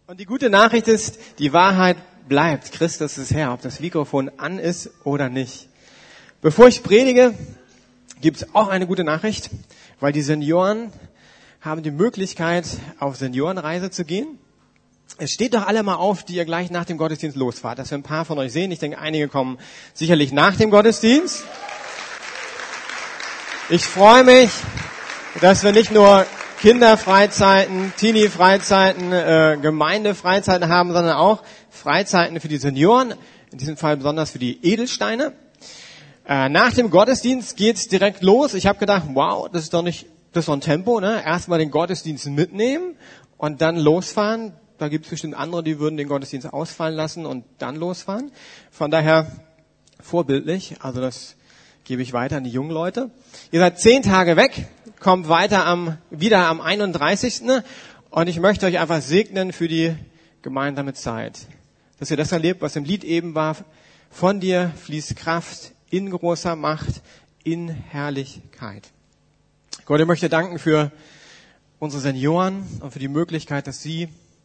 Und die gute Nachricht ist, die Wahrheit bleibt. Christus ist Herr, ob das Mikrofon an ist oder nicht. Bevor ich predige, gibt es auch eine gute Nachricht, weil die Senioren haben die Möglichkeit, auf Seniorenreise zu gehen. Es steht doch alle mal auf, die ihr gleich nach dem Gottesdienst losfahrt, dass wir ein paar von euch sehen. Ich denke, einige kommen sicherlich nach dem Gottesdienst. Ich freue mich, dass wir nicht nur Kinderfreizeiten, Teenie-Freizeiten, Gemeindefreizeiten haben, sondern auch Freizeiten für die Senioren, in diesem Fall besonders für die Edelsteine. Nach dem Gottesdienst geht's direkt los. Ich habe gedacht, wow, das ist doch ein Tempo, ne? Erstmal den Gottesdienst mitnehmen und dann losfahren. Da gibt's bestimmt andere, die würden den Gottesdienst ausfallen lassen und dann losfahren. Von daher vorbildlich, also das gebe ich weiter an die jungen Leute. Ihr seid 10 Tage weg, kommt wieder am 31. Und ich möchte euch einfach segnen für die gemeinsame Zeit. Dass ihr das erlebt, was im Lied eben war. Von dir fließt Kraft in großer Macht, in Herrlichkeit. Gott, ich möchte danken für unsere Senioren und für die Möglichkeit, dass sie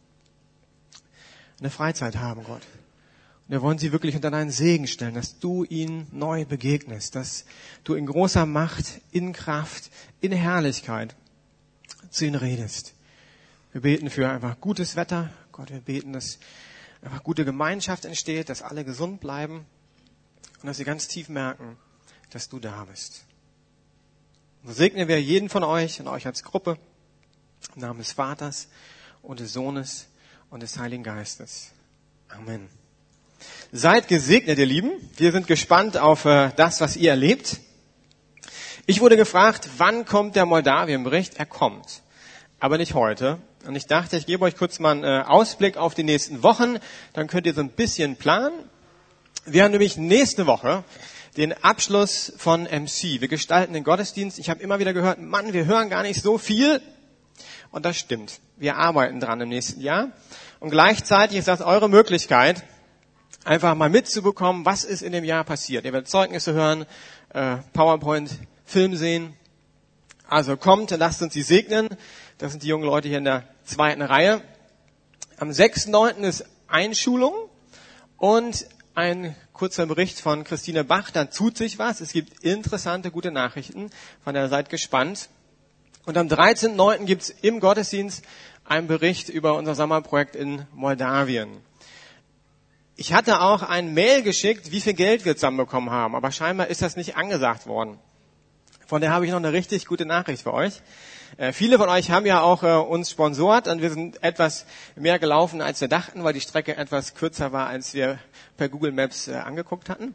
eine Freizeit haben, Gott. Und wir wollen sie wirklich unter deinen Segen stellen, dass du ihnen neu begegnest, dass du in großer Macht, in Kraft, in Herrlichkeit zu ihnen redest. Wir beten für einfach gutes Wetter. Gott, wir beten, dass einfach gute Gemeinschaft entsteht, dass alle gesund bleiben und dass sie ganz tief merken, dass du da bist. Und so segnen wir jeden von euch und euch als Gruppe im Namen des Vaters und des Sohnes und des Heiligen Geistes. Amen. Seid gesegnet, ihr Lieben. Wir sind gespannt auf das, was ihr erlebt. Ich wurde gefragt, wann kommt der Moldawien-Bericht? Er kommt, aber nicht heute. Und ich dachte, ich gebe euch kurz mal einen Ausblick auf die nächsten Wochen. Dann könnt ihr so ein bisschen planen. Wir haben nämlich nächste Woche den Abschluss von MC. Wir gestalten den Gottesdienst. Ich habe immer wieder gehört, Mann, wir hören gar nicht so viel. Und das stimmt. Wir arbeiten dran im nächsten Jahr. Und gleichzeitig ist das eure Möglichkeit, einfach mal mitzubekommen, was ist in dem Jahr passiert. Ihr werdet Zeugnisse hören, PowerPoint, Film sehen. Also kommt, lasst uns sie segnen. Das sind die jungen Leute hier in der 2. Reihe. Am 6.9. ist Einschulung und ein kurzer Bericht von Christine Bach. Da tut sich was. Es gibt interessante, gute Nachrichten. Von daher seid gespannt. Und am 13.9. gibt's im Gottesdienst einen Bericht über unser Sommerprojekt in Moldawien. Ich hatte auch ein Mail geschickt, wie viel Geld wir zusammenbekommen haben, aber scheinbar ist das nicht angesagt worden. Von daher habe ich noch eine richtig gute Nachricht für euch. Viele von euch haben ja auch uns sponsort und wir sind etwas mehr gelaufen, als wir dachten, weil die Strecke etwas kürzer war, als wir per Google Maps angeguckt hatten.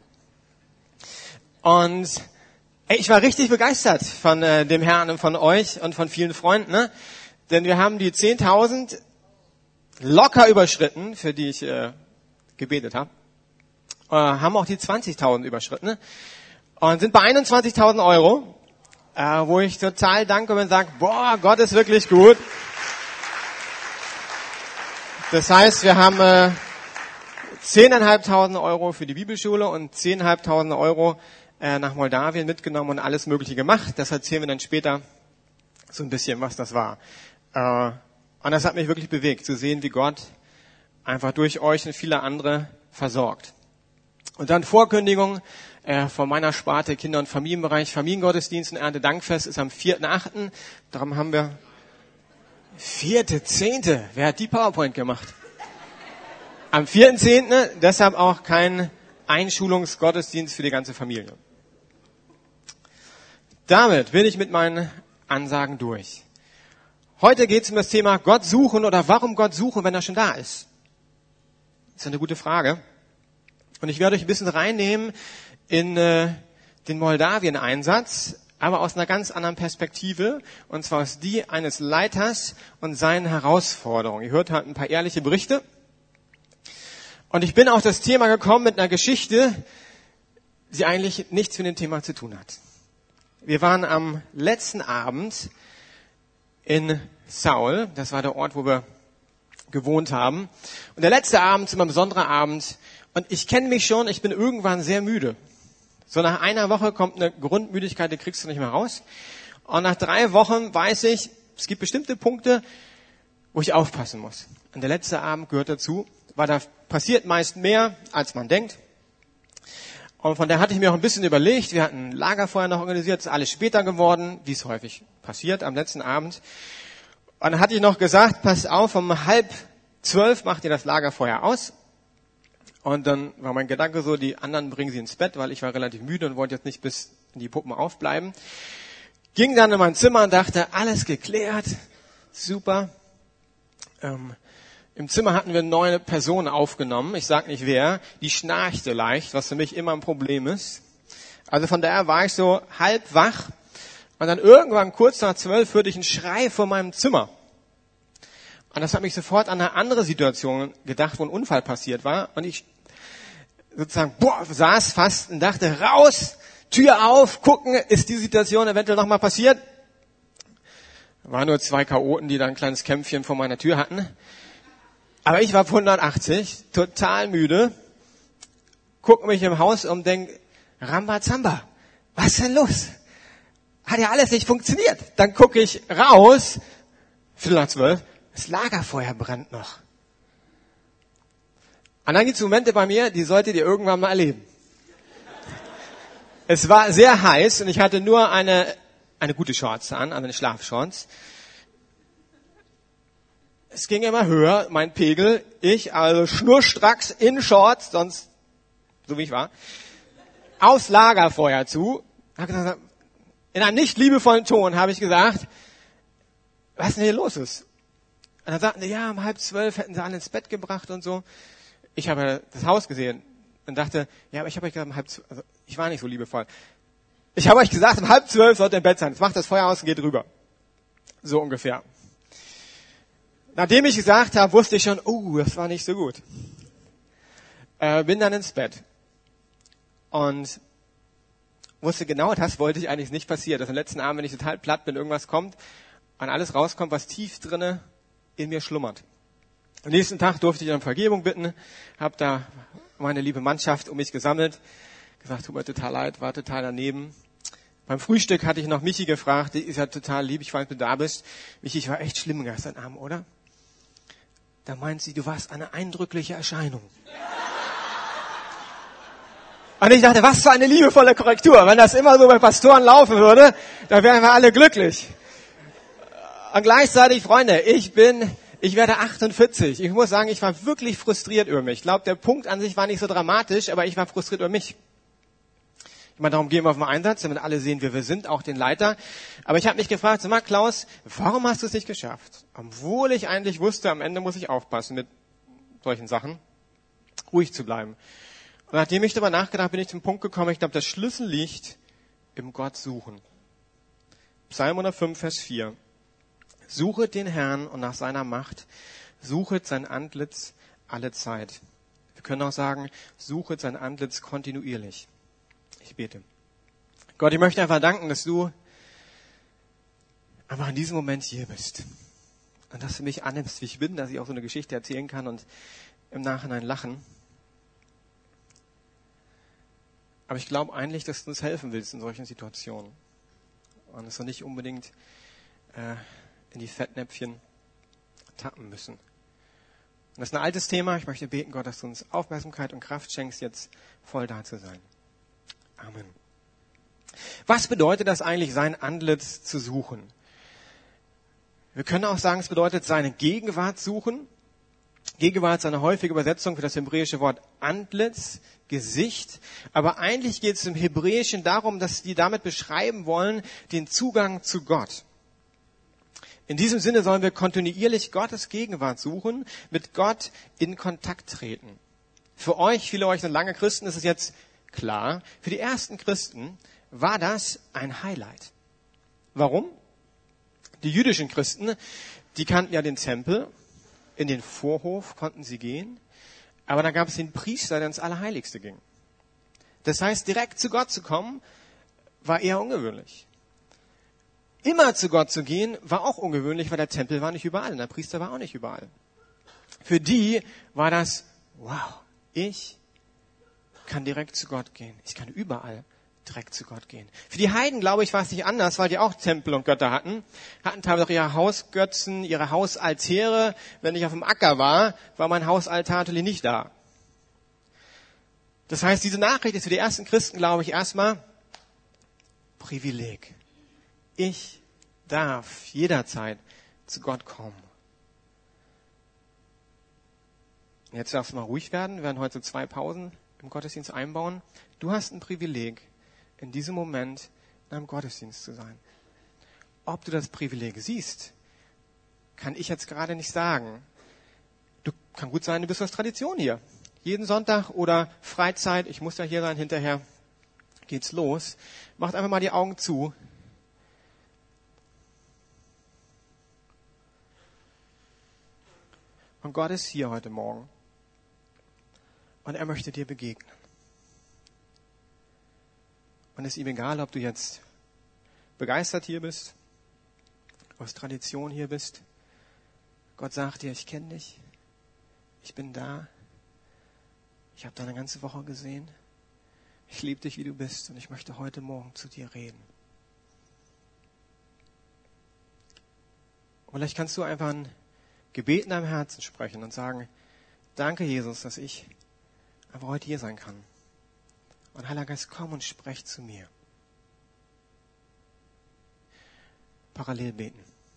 Und ich war richtig begeistert von dem Herrn und von euch und von vielen Freunden, ne? Denn wir haben die 10.000 locker überschritten, für die ich gebetet habe, haben auch die 20.000 überschritten, ne? Und sind bei 21.000 Euro, wo ich total dankbar bin und sage, boah, Gott ist wirklich gut. Das heißt, wir haben 10.500 Euro für die Bibelschule und 10.500 Euro nach Moldawien mitgenommen und alles Mögliche gemacht. Das erzählen wir dann später so ein bisschen, was das war. Und das hat mich wirklich bewegt, zu sehen, wie Gott einfach durch euch und viele andere versorgt. Und dann Vorkündigung von meiner Sparte Kinder- und Familienbereich. Familiengottesdienst und Erntedankfest ist am 4.8. Darum haben wir 4.10. Wer hat die PowerPoint gemacht? Am 4.10. Deshalb auch kein Einschulungsgottesdienst für die ganze Familie. Damit bin ich mit meinen Ansagen durch. Heute geht es um das Thema Gott suchen oder warum Gott suchen, wenn er schon da ist. Das ist eine gute Frage. Und ich werde euch ein bisschen reinnehmen in den Moldawien-Einsatz, aber aus einer ganz anderen Perspektive, und zwar aus die eines Leiters und seinen Herausforderungen. Ihr hört halt ein paar ehrliche Berichte. Und ich bin auf das Thema gekommen mit einer Geschichte, die eigentlich nichts mit dem Thema zu tun hat. Wir waren am letzten Abend in Saul, das war der Ort, wo wir gewohnt haben. Und der letzte Abend ist immer ein besonderer Abend. Und ich kenne mich schon, ich bin irgendwann sehr müde. So nach einer Woche kommt eine Grundmüdigkeit, die kriegst du nicht mehr raus. Und nach 3 Wochen weiß ich, es gibt bestimmte Punkte, wo ich aufpassen muss. Und der letzte Abend gehört dazu, weil da passiert meist mehr, als man denkt. Und von daher hatte ich mir auch ein bisschen überlegt, wir hatten ein Lagerfeuer noch organisiert, ist alles später geworden, wie es häufig passiert am letzten Abend. Und dann hatte ich noch gesagt, passt auf, um 11:30 macht ihr das Lagerfeuer aus. Und dann war mein Gedanke so, die anderen bringen sie ins Bett, weil ich war relativ müde und wollte jetzt nicht bis in die Puppen aufbleiben. Ging dann in mein Zimmer und dachte, alles geklärt, super. Im Zimmer hatten wir eine neue Person aufgenommen, ich sag nicht wer, die schnarchte leicht, was für mich immer ein Problem ist. Also von daher war ich so halb wach und dann irgendwann kurz nach 12 hörte ich einen Schrei vor meinem Zimmer. Und das hat mich sofort an eine andere Situation gedacht, wo ein Unfall passiert war. Und ich sozusagen saß fast und dachte, raus, Tür auf, gucken, ist die Situation eventuell nochmal passiert. Waren nur 2 Chaoten, die da ein kleines Kämpfchen vor meiner Tür hatten. Aber ich war auf 180, total müde, gucke mich im Haus um, denke, Rambazamba, was ist denn los? Hat ja alles nicht funktioniert. Dann gucke ich raus, 11:15, das Lagerfeuer brennt noch. Und dann gibt es Momente bei mir, die solltet ihr irgendwann mal erleben. Es war sehr heiß und ich hatte nur eine gute Shorts an, eine Schlafshorts. Es ging immer höher, mein Pegel. Ich also schnurstracks in Shorts, sonst so wie ich war, aufs Lagerfeuer zu. In einem nicht liebevollen Ton habe ich gesagt, was denn hier los ist? Und dann sagten die, ja, um 11:30 hätten sie alle ins Bett gebracht und so. Ich habe das Haus gesehen und dachte, ja, aber ich habe euch gesagt, also ich war nicht so liebevoll. Ich habe euch gesagt, um 11:30 sollt ihr im Bett sein. Jetzt macht das Feuer aus und geht rüber. So ungefähr. Nachdem ich gesagt habe, wusste ich schon, das war nicht so gut. Bin dann ins Bett. Und wusste genau, das wollte ich eigentlich nicht passieren. Dass am letzten Abend, wenn ich total platt bin, irgendwas kommt und alles rauskommt, was tief drinne in mir schlummert. Am nächsten Tag durfte ich um Vergebung bitten, habe da meine liebe Mannschaft um mich gesammelt, gesagt, tut mir total leid, war total daneben. Beim Frühstück hatte ich noch Michi gefragt, die ist ja total lieb, ich weiß, du da bist. Michi, ich war echt schlimm gestern Abend, oder? Da meint sie, du warst eine eindrückliche Erscheinung. Und ich dachte, was für eine liebevolle Korrektur. Wenn das immer so bei Pastoren laufen würde, dann wären wir alle glücklich. Und gleichzeitig, Freunde, ich werde 48. Ich muss sagen, ich war wirklich frustriert über mich. Ich glaube, der Punkt an sich war nicht so dramatisch, aber ich war frustriert über mich. Ich meine, darum gehen wir auf den Einsatz, damit alle sehen, wer wir sind, auch den Leiter. Aber ich habe mich gefragt, sag mal, Klaus, warum hast du es nicht geschafft? Obwohl ich eigentlich wusste, am Ende muss ich aufpassen mit solchen Sachen, ruhig zu bleiben. Und nachdem ich darüber nachgedacht habe, bin ich zum Punkt gekommen, ich glaube, das Schlüssel liegt im Gott suchen. Psalm 105, Vers 4. Suchet den Herrn und nach seiner Macht, suchet sein Antlitz alle Zeit. Wir können auch sagen, suchet sein Antlitz kontinuierlich. Ich bete. Gott, ich möchte einfach danken, dass du einfach in diesem Moment hier bist. Und dass du mich annimmst, wie ich bin, dass ich auch so eine Geschichte erzählen kann und im Nachhinein lachen. Aber ich glaube eigentlich, dass du uns helfen willst in solchen Situationen. Und dass wir nicht unbedingt in die Fettnäpfchen tappen müssen. Und das ist ein altes Thema. Ich möchte beten, Gott, dass du uns Aufmerksamkeit und Kraft schenkst, jetzt voll da zu sein. Amen. Was bedeutet das eigentlich, sein Antlitz zu suchen? Wir können auch sagen, es bedeutet, seine Gegenwart suchen. Gegenwart ist eine häufige Übersetzung für das hebräische Wort Antlitz, Gesicht. Aber eigentlich geht es im Hebräischen darum, dass die damit beschreiben wollen, den Zugang zu Gott. In diesem Sinne sollen wir kontinuierlich Gottes Gegenwart suchen, mit Gott in Kontakt treten. Für euch, viele euch sind lange Christen, ist es jetzt klar. Für die ersten Christen war das ein Highlight. Warum? Die jüdischen Christen, die kannten ja den Tempel. In den Vorhof konnten sie gehen. Aber dann gab es den Priester, der ins Allerheiligste ging. Das heißt, direkt zu Gott zu kommen, war eher ungewöhnlich. Immer zu Gott zu gehen, war auch ungewöhnlich, weil der Tempel war nicht überall und der Priester war auch nicht überall. Für die war das, wow, ich kann direkt zu Gott gehen. Ich kann überall direkt zu Gott gehen. Für die Heiden, glaube ich, war es nicht anders, weil die auch Tempel und Götter hatten teilweise auch ihre Hausgötzen, ihre Hausaltäre. Wenn ich auf dem Acker war mein Hausaltar natürlich nicht da. Das heißt, diese Nachricht ist für die ersten Christen, glaube ich, erstmal Privileg. Ich darf jederzeit zu Gott kommen. Jetzt darfst du mal ruhig werden. Wir werden heute 2 Pausen im Gottesdienst einbauen. Du hast ein Privileg, in diesem Moment in einem Gottesdienst zu sein. Ob du das Privileg siehst, kann ich jetzt gerade nicht sagen. Kann gut sein, du bist aus Tradition hier. Jeden Sonntag oder Freizeit, ich muss ja hier sein, hinterher geht's los. Macht einfach mal die Augen zu. Und Gott ist hier heute Morgen. Und er möchte dir begegnen. Und es ist ihm egal, ob du jetzt begeistert hier bist, aus Tradition hier bist. Gott sagt dir, ich kenne dich, ich bin da, ich habe deine ganze Woche gesehen, ich liebe dich, wie du bist und ich möchte heute Morgen zu dir reden. Und vielleicht kannst du einfach ein Gebet in deinem Herzen sprechen und sagen, danke Jesus, dass ich einfach heute hier sein kann. Und Heiliger Geist, komm und sprech zu mir. Parallel beten.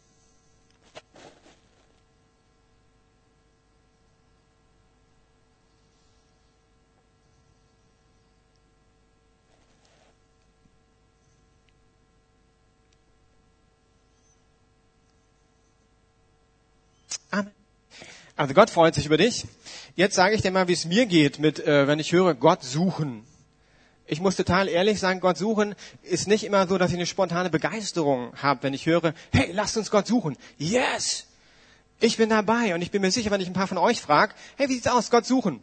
Amen. Also Gott freut sich über dich. Jetzt sage ich dir mal, wie es mir geht, wenn ich höre, Gott suchen. Ich muss total ehrlich sagen, Gott suchen ist nicht immer so, dass ich eine spontane Begeisterung habe, wenn ich höre, hey, lasst uns Gott suchen. Yes! Ich bin dabei und ich bin mir sicher, wenn ich ein paar von euch frage, hey, wie sieht's aus, Gott suchen?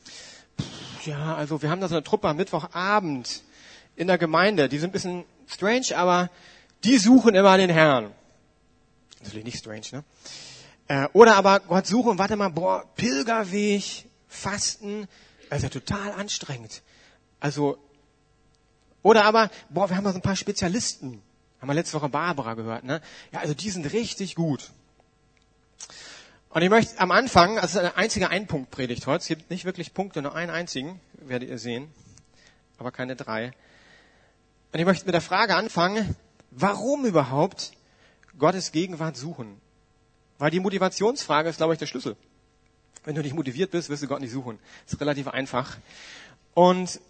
Ja, also wir haben da so eine Truppe am Mittwochabend in der Gemeinde. Die sind ein bisschen strange, aber die suchen immer den Herrn. Natürlich nicht strange, ne? Oder aber Gott suchen, warte mal, Pilgerweg, Fasten, das ist ja total anstrengend. Also, oder aber, wir haben da so ein paar Spezialisten. Haben wir letzte Woche Barbara gehört, ne? Ja, also die sind richtig gut. Und ich möchte am Anfang, also es ist eine einzige Einpunktpredigt heute, es gibt nicht wirklich Punkte, nur einen einzigen, werdet ihr sehen, aber keine 3. Und ich möchte mit der Frage anfangen, warum überhaupt Gottes Gegenwart suchen? Weil die Motivationsfrage ist, glaube ich, der Schlüssel. Wenn du nicht motiviert bist, wirst du Gott nicht suchen. Das ist relativ einfach. Und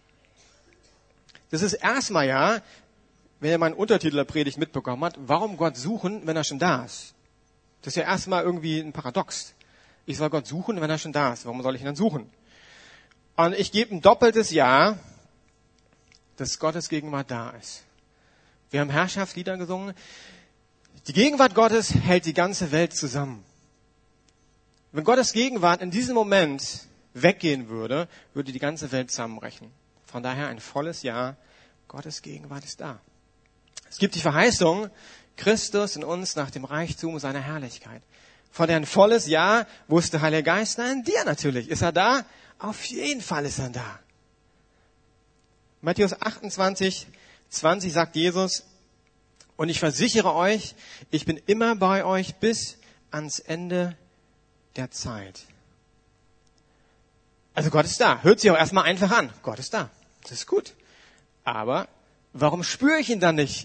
das ist erstmal ja, wenn ihr meinen Untertitel der Predigt mitbekommen habt, warum Gott suchen, wenn er schon da ist? Das ist ja erstmal irgendwie ein Paradox. Ich soll Gott suchen, wenn er schon da ist. Warum soll ich ihn dann suchen? Und ich gebe ein doppeltes Ja, dass Gottes Gegenwart da ist. Wir haben Herrschaftslieder gesungen. Die Gegenwart Gottes hält die ganze Welt zusammen. Wenn Gottes Gegenwart in diesem Moment weggehen würde, würde die ganze Welt zusammenbrechen. Von daher ein volles Ja, Gottes Gegenwart ist da. Es gibt die Verheißung, Christus in uns nach dem Reichtum seiner Herrlichkeit. Von der ein volles Ja wusste Heiliger Geist, nein, in dir natürlich. Ist er da? Auf jeden Fall ist er da. Matthäus 28, 20 sagt Jesus, und ich versichere euch, ich bin immer bei euch bis ans Ende der Zeit. Also Gott ist da. Hört sich auch erstmal einfach an. Gott ist da. Das ist gut. Aber warum spüre ich ihn dann nicht?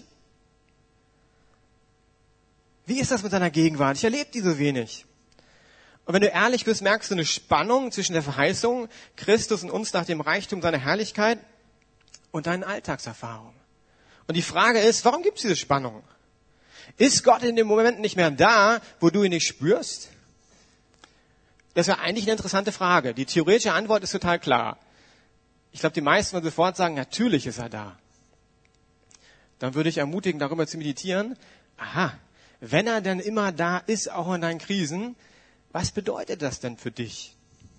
Wie ist das mit seiner Gegenwart? Ich erlebe die so wenig. Und wenn du ehrlich bist, merkst du eine Spannung zwischen der Verheißung, Christus in uns nach dem Reichtum seiner Herrlichkeit und deinen Alltagserfahrungen. Und die Frage ist, warum gibt es diese Spannung? Ist Gott in dem Moment nicht mehr da, wo du ihn nicht spürst? Das wäre eigentlich eine interessante Frage. Die theoretische Antwort ist total klar. Ich glaube, die meisten würden sofort sagen, natürlich ist er da. Dann würde ich ermutigen, darüber zu meditieren. Aha, wenn er denn immer da ist, auch in deinen Krisen, was bedeutet das denn für dich?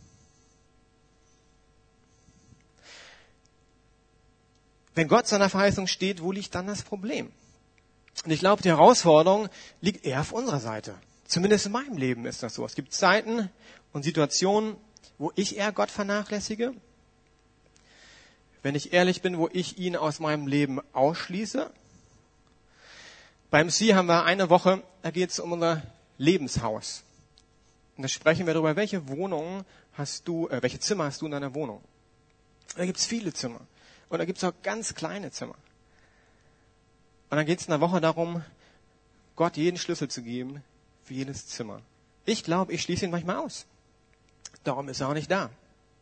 Wenn Gott seiner Verheißung steht, wo liegt dann das Problem? Und ich glaube, die Herausforderung liegt eher auf unserer Seite. Zumindest in meinem Leben ist das so. Es gibt Zeiten und Situationen, wo ich eher Gott vernachlässige. wenn ich ehrlich bin, wo ich ihn aus meinem Leben ausschließe. Beim Sie haben wir eine Woche, da geht es um unser Lebenshaus. Und da sprechen wir darüber, welche Zimmer hast du in deiner Wohnung? Da gibt es viele Zimmer. Und da gibt es auch ganz kleine Zimmer. Und dann geht es in der Woche darum, Gott jeden Schlüssel zu geben für jedes Zimmer. Ich glaube, ich schließe ihn manchmal aus. Darum ist er auch nicht da.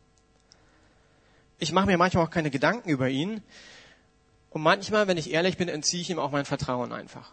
Ich mache mir manchmal auch keine Gedanken über ihn. Und manchmal, wenn ich ehrlich bin, entziehe ich ihm auch mein Vertrauen einfach.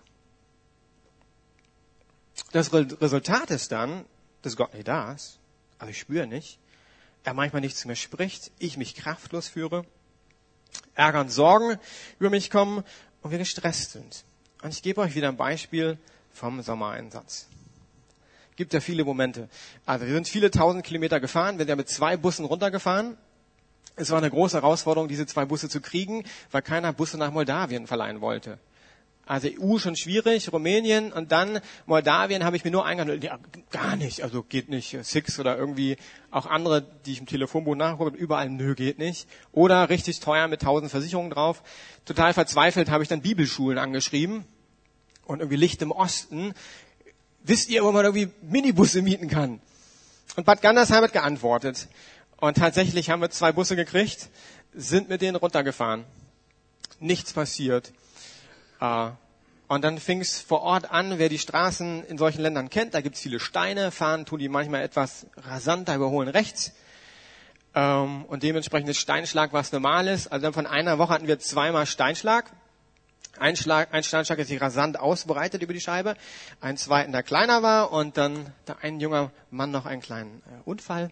Das Resultat ist dann, dass Gott nicht da ist. Also ich spüre nicht. Er manchmal nicht zu mir spricht. Ich mich kraftlos führe. Ärger und Sorgen über mich kommen und wir gestresst sind. Und ich gebe euch wieder ein Beispiel vom Sommereinsatz. Gibt ja viele Momente. Also wir sind viele 1000 Kilometer gefahren. Wir sind ja mit 2 Bussen runtergefahren. Es war eine große Herausforderung, diese 2 Busse zu kriegen, weil keiner Busse nach Moldawien verleihen wollte. Also EU schon schwierig, Rumänien und dann Moldawien habe ich mir nur eingehandelt. Ja, gar nicht, also geht nicht. Six oder irgendwie auch andere, die ich im Telefonbuch nachgucke, überall, nö, geht nicht. Oder richtig teuer mit 1000 Versicherungen drauf. Total verzweifelt habe ich dann Bibelschulen angeschrieben und irgendwie Licht im Osten. Wisst ihr, wo man irgendwie Minibusse mieten kann? Und Bad Gandersheim hat geantwortet. Und tatsächlich haben wir 2 Busse gekriegt, sind mit denen runtergefahren. Nichts passiert. Und dann fing es vor Ort an, wer die Straßen in solchen Ländern kennt, da gibt es viele Steine, fahren tun die manchmal etwas rasanter, überholen rechts. Und dementsprechend ist Steinschlag was Normales. Also dann von einer Woche hatten wir 2-mal Steinschlag. Ein Steinschlag ist sich rasant ausbreitet über die Scheibe, einen zweiten, der kleiner war und dann ein junger Mann noch einen kleinen Unfall.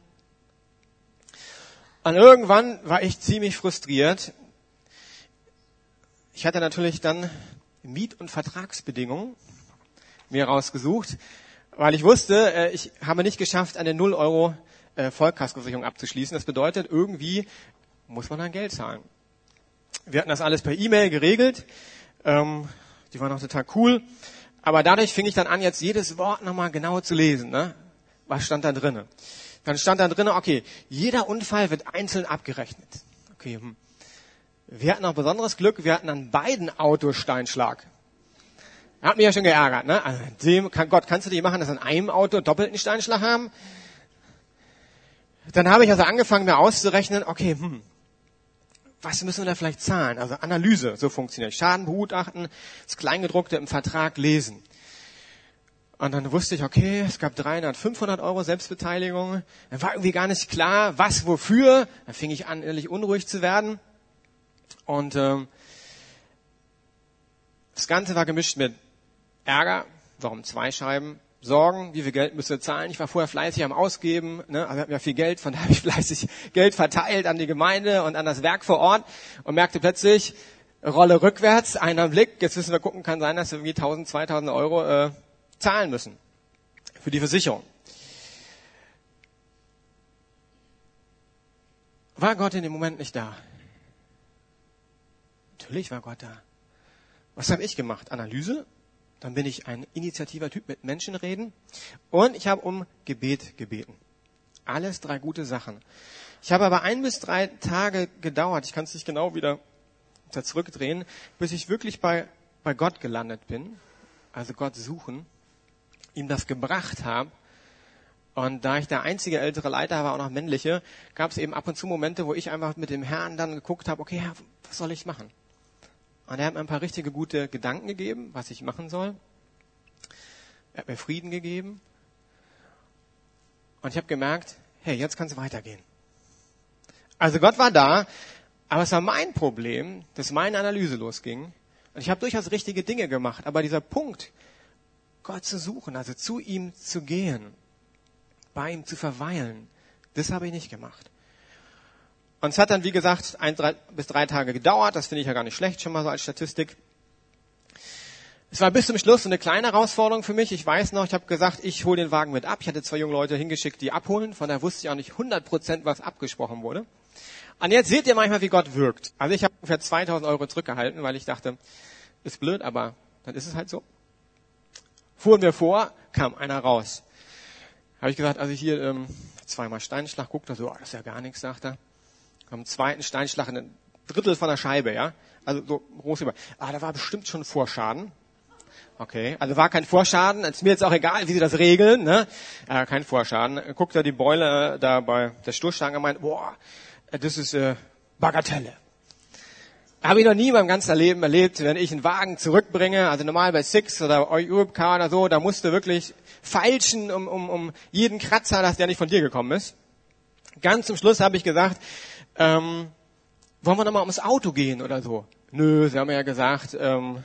Und irgendwann war ich ziemlich frustriert. Ich hatte natürlich dann Miet- und Vertragsbedingungen mir rausgesucht, weil ich wusste, ich habe nicht geschafft, eine 0 Euro Vollkaskoversicherung abzuschließen. Das bedeutet, irgendwie muss man dann Geld zahlen. Wir hatten das alles per E-Mail geregelt. Die waren auch total cool. Aber dadurch fing ich dann an, jetzt jedes Wort nochmal genau zu lesen. Ne? Was stand da drinne? Dann stand da drinne, okay, jeder Unfall wird einzeln abgerechnet. Okay, Wir hatten auch besonderes Glück, wir hatten an beiden Autos Steinschlag. Hat mich ja schon geärgert, ne? Also Gott, kannst du dich machen, dass an einem Auto doppelten Steinschlag haben? Dann habe ich also angefangen, mir auszurechnen, okay, was müssen wir da vielleicht zahlen? Also Analyse, so funktioniert. Schaden begutachten, das Kleingedruckte im Vertrag lesen. Und dann wusste ich, okay, es gab 300, 500 Euro Selbstbeteiligung. Dann war irgendwie gar nicht klar, was, wofür. Dann fing ich an, ehrlich unruhig zu werden. Und das Ganze war gemischt mit Ärger, warum 2 Scheiben, Sorgen, wie viel Geld müsst ihr zahlen. Ich war vorher fleißig am Ausgeben, ne? Also wir hatten ja viel Geld, von daher habe ich fleißig Geld verteilt an die Gemeinde und an das Werk vor Ort und merkte plötzlich, Rolle rückwärts, einer Blick, jetzt müssen wir gucken, kann sein, dass wir irgendwie 1000, 2000 Euro zahlen müssen für die Versicherung. War Gott in dem Moment nicht da? Natürlich war Gott da. Was habe ich gemacht? Analyse. Dann bin ich ein initiativer Typ, mit Menschen reden. Und ich habe um Gebet gebeten. Alles 3 gute Sachen. Ich habe aber 1 bis 3 Tage gedauert, ich kann es nicht genau wieder zurückdrehen, bis ich wirklich bei Gott gelandet bin. Also Gott suchen, ihm das gebracht habe. Und da ich der einzige ältere Leiter war, auch noch männliche, gab es eben ab und zu Momente, wo ich einfach mit dem Herrn dann geguckt habe, okay, Herr, was soll ich machen? Und er hat mir ein paar richtige gute Gedanken gegeben, was ich machen soll. Er hat mir Frieden gegeben. Und ich habe gemerkt, hey, jetzt kann es weitergehen. Also Gott war da, aber es war mein Problem, dass meine Analyse losging. Und ich habe durchaus richtige Dinge gemacht. Aber dieser Punkt, Gott zu suchen, also zu ihm zu gehen, bei ihm zu verweilen, das habe ich nicht gemacht. Und es hat dann, wie gesagt, 1 bis 3 Tage gedauert. Das finde ich ja gar nicht schlecht, schon mal so als Statistik. Es war bis zum Schluss so eine kleine Herausforderung für mich. Ich weiß noch, ich habe gesagt, ich hole den Wagen mit ab. Ich hatte 2 junge Leute hingeschickt, die abholen. Von daher wusste ich auch nicht 100%, was abgesprochen wurde. Und jetzt seht ihr manchmal, wie Gott wirkt. Also ich habe ungefähr 2000 Euro zurückgehalten, weil ich dachte, ist blöd, aber dann ist es halt so. Fuhren wir vor, kam einer raus. Habe ich gesagt, also hier 2-mal Steinschlag, guckt er so, das ist ja gar nichts, sagt er. Am 2. Steinschlag, Drittel von der Scheibe, ja. Also so groß über. Da war bestimmt schon Vorschaden. Okay, also war kein Vorschaden. Ist mir jetzt auch egal, wie sie das regeln, ne? Kein Vorschaden. Guckt da die Beule da bei der Stoßstange und meint, boah, das ist Bagatelle. Habe ich noch nie in meinem ganzen Leben erlebt, wenn ich einen Wagen zurückbringe, also normal bei Six oder Europcar oder so, da musst du wirklich feilschen um jeden Kratzer, dass der nicht von dir gekommen ist. Ganz zum Schluss habe ich gesagt, wollen wir nochmal ums Auto gehen oder so? Nö, sie haben ja gesagt,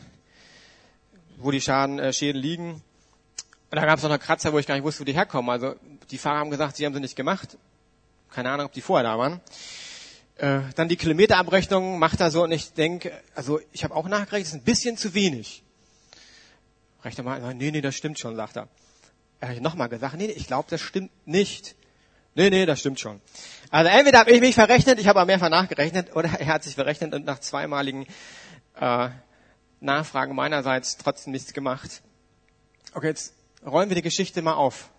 wo die Schäden liegen. Und da gab es noch Kratzer, wo ich gar nicht wusste, wo die herkommen. Also die Fahrer haben gesagt, sie haben sie nicht gemacht. Keine Ahnung, ob die vorher da waren. Dann die Kilometerabrechnung macht er so und ich denke, also ich habe auch nachgerechnet, das ist ein bisschen zu wenig. Rechner mal, nee, das stimmt schon, sagt er. Er hat nochmal gesagt, nee, ich glaube, das stimmt nicht. Nee, das stimmt schon. Also entweder habe ich mich verrechnet, ich habe aber mehrfach nachgerechnet, oder er hat sich verrechnet und nach zweimaligen Nachfragen meinerseits trotzdem nichts gemacht. Okay, jetzt rollen wir die Geschichte mal auf.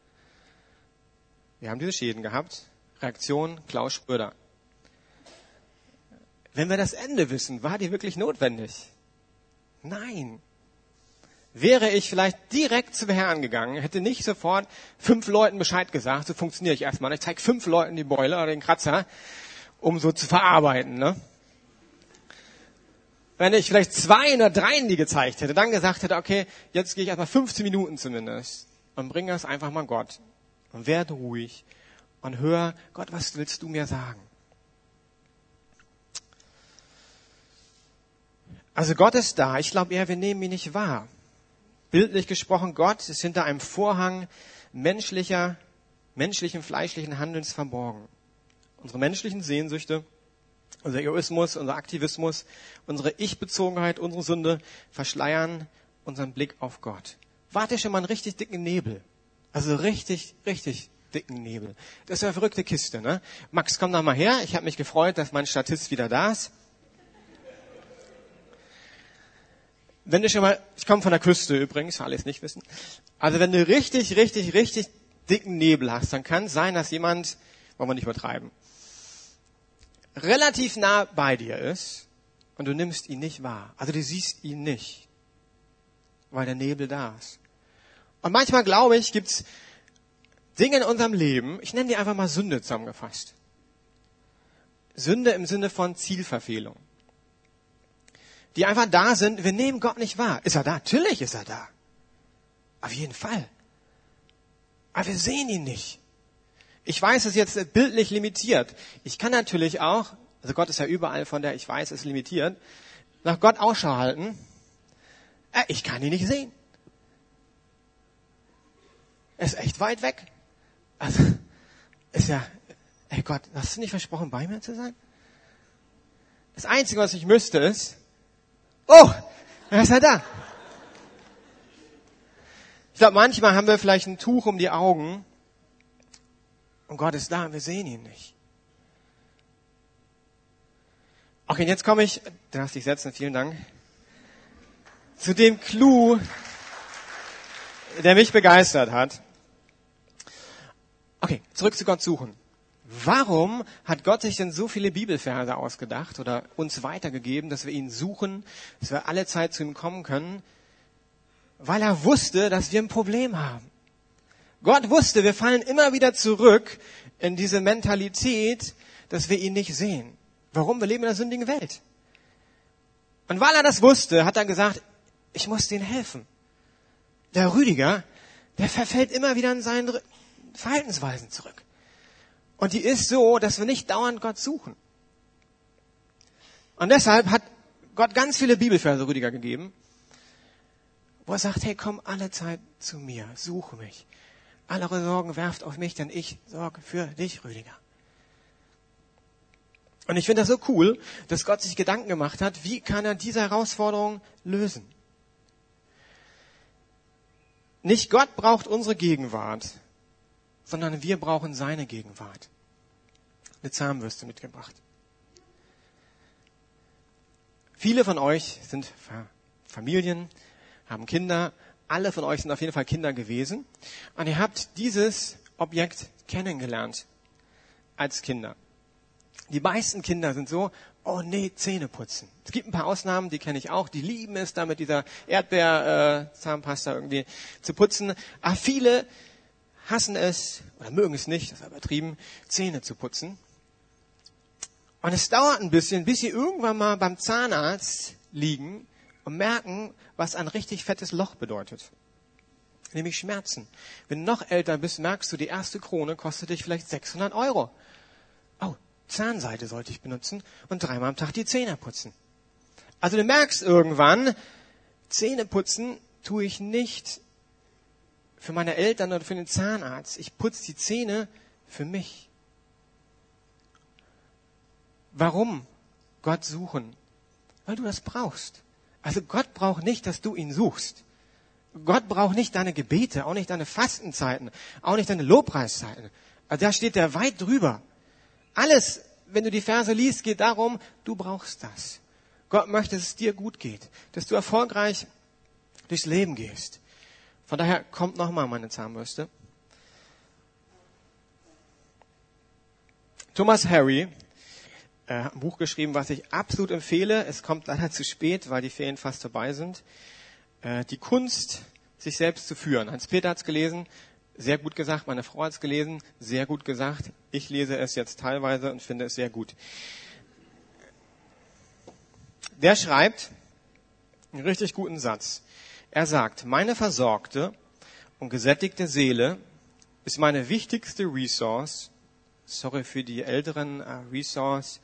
Wir haben diese Schäden gehabt. Reaktion Klaus Schröder. Wenn wir das Ende wissen, war die wirklich notwendig? Nein. Wäre ich vielleicht direkt zum Herrn gegangen, hätte nicht sofort 5 Leuten Bescheid gesagt, so funktioniere ich erstmal. Ich zeige 5 Leuten die Beule oder den Kratzer, um so zu verarbeiten. Ne? Wenn ich vielleicht 2 oder 3 die gezeigt hätte, dann gesagt hätte, okay, jetzt gehe ich erstmal 15 Minuten zumindest und bringe das einfach mal Gott. Und werde ruhig und hör, Gott, was willst du mir sagen? Also Gott ist da. Ich glaube eher, wir nehmen ihn nicht wahr. Bildlich gesprochen, Gott ist hinter einem Vorhang menschlichen, fleischlichen Handelns verborgen. Unsere menschlichen Sehnsüchte, unser Egoismus, unser Aktivismus, unsere Ich-Bezogenheit, unsere Sünde verschleiern unseren Blick auf Gott. Warte schon mal einen richtig dicken Nebel. Also richtig dicken Nebel. Das ist eine verrückte Kiste, ne? Max, komm doch mal her. Ich habe mich gefreut, dass mein Statist wieder da ist. Wenn du schon mal, ich komme von der Küste übrigens, für alle es nicht wissen. Also wenn du richtig dicken Nebel hast, dann kann es sein, dass jemand, wollen wir nicht übertreiben, relativ nah bei dir ist und du nimmst ihn nicht wahr. Also du siehst ihn nicht, weil der Nebel da ist. Und manchmal, glaube ich, gibt's Dinge in unserem Leben, ich nenne die einfach mal Sünde zusammengefasst. Sünde im Sinne von Zielverfehlung. Die einfach da sind, wir nehmen Gott nicht wahr. Ist er da? Natürlich ist er da. Auf jeden Fall. Aber wir sehen ihn nicht. Ich weiß, es ist jetzt bildlich limitiert. Ich kann natürlich auch, also Gott ist ja überall, von der ich weiß, ist limitiert, nach Gott Ausschau halten. Ich kann ihn nicht sehen. Er ist echt weit weg. Also, ist ja, ey Gott, hast du nicht versprochen, bei mir zu sein? Das Einzige, was ich müsste, ist, oh, er ist ja da. Ich glaube, manchmal haben wir vielleicht ein Tuch um die Augen und Gott ist da und wir sehen ihn nicht. Okay, und jetzt komme ich, du darfst dich setzen, vielen Dank, zu dem Clou, der mich begeistert hat. Okay, zurück zu Gott suchen. Warum hat Gott sich denn so viele Bibelverse ausgedacht oder uns weitergegeben, dass wir ihn suchen, dass wir alle Zeit zu ihm kommen können? Weil er wusste, dass wir ein Problem haben. Gott wusste, wir fallen immer wieder zurück in diese Mentalität, dass wir ihn nicht sehen. Warum? Wir leben in einer sündigen Welt. Und weil er das wusste, hat er gesagt, ich muss denen helfen. Der Rüdiger, der verfällt immer wieder in seinen Verhaltensweisen zurück. Und die ist so, dass wir nicht dauernd Gott suchen. Und deshalb hat Gott ganz viele Bibelverse Rüdiger gegeben, wo er sagt, hey, komm alle Zeit zu mir, suche mich. Alle eure Sorgen werft auf mich, denn ich sorge für dich, Rüdiger. Und ich finde das so cool, dass Gott sich Gedanken gemacht hat, wie kann er diese Herausforderung lösen. Nicht Gott braucht unsere Gegenwart, sondern wir brauchen seine Gegenwart. Eine Zahnbürste mitgebracht. Viele von euch sind Familien, haben Kinder. Alle von euch sind auf jeden Fall Kinder gewesen. Und ihr habt dieses Objekt kennengelernt als Kinder. Die meisten Kinder sind so, oh nee, Zähne putzen. Es gibt ein paar Ausnahmen, die kenne ich auch, die lieben es, da mit dieser Erdbeer-Zahnpasta irgendwie zu putzen. Aber viele hassen es, oder mögen es nicht, das ist übertrieben, Zähne zu putzen. Und es dauert ein bisschen, bis sie irgendwann mal beim Zahnarzt liegen und merken, was ein richtig fettes Loch bedeutet. Nämlich Schmerzen. Wenn du noch älter bist, merkst du, die erste Krone kostet dich vielleicht 600 €. Oh, Zahnseide sollte ich benutzen und 3-mal am Tag die Zähne putzen. Also du merkst irgendwann, Zähne putzen tue ich nicht für meine Eltern oder für den Zahnarzt. Ich putze die Zähne für mich. Warum Gott suchen? Weil du das brauchst. Also Gott braucht nicht, dass du ihn suchst. Gott braucht nicht deine Gebete, auch nicht deine Fastenzeiten, auch nicht deine Lobpreiszeiten. Also da steht er weit drüber. Alles, wenn du die Verse liest, geht darum, du brauchst das. Gott möchte, dass es dir gut geht, dass du erfolgreich durchs Leben gehst. Von daher kommt nochmal meine Zahnbürste. Thomas Harry hat ein Buch geschrieben, was ich absolut empfehle. Es kommt leider zu spät, weil die Ferien fast vorbei sind. Die Kunst, sich selbst zu führen. Hans-Peter hat es gelesen, sehr gut gesagt. Meine Frau hat es gelesen, sehr gut gesagt. Ich lese es jetzt teilweise und finde es sehr gut. Der schreibt einen richtig guten Satz. Er sagt, meine versorgte und gesättigte Seele ist meine wichtigste Ressource. Sorry für die älteren Ressource,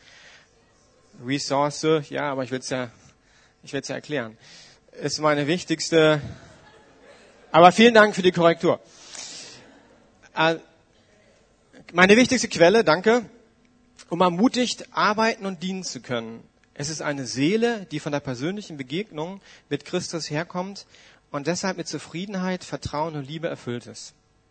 ja, aber ich will es ja erklären. Ist meine wichtigste, aber vielen Dank für die Korrektur. Meine wichtigste Quelle, danke, um ermutigt arbeiten und dienen zu können. Es ist eine Seele, die von der persönlichen Begegnung mit Christus herkommt und deshalb mit Zufriedenheit, Vertrauen und Liebe erfüllt ist.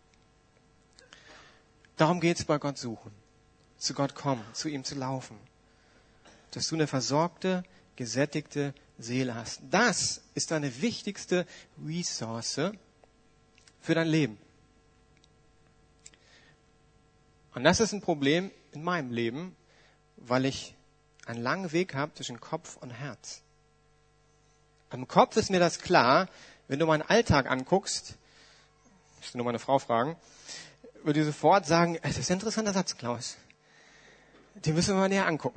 Darum geht es bei Gott suchen. Zu Gott kommen, zu ihm zu laufen. Dass du eine versorgte, gesättigte Seele hast. Das ist deine wichtigste Ressource für dein Leben. Und das ist ein Problem in meinem Leben, weil ich einen langen Weg habe zwischen Kopf und Herz. Am Kopf ist mir das klar, wenn du meinen Alltag anguckst, musst du nur meine Frau fragen, würde ich sofort sagen, es ist ein interessanter Satz, Klaus. Den müssen wir mal näher angucken.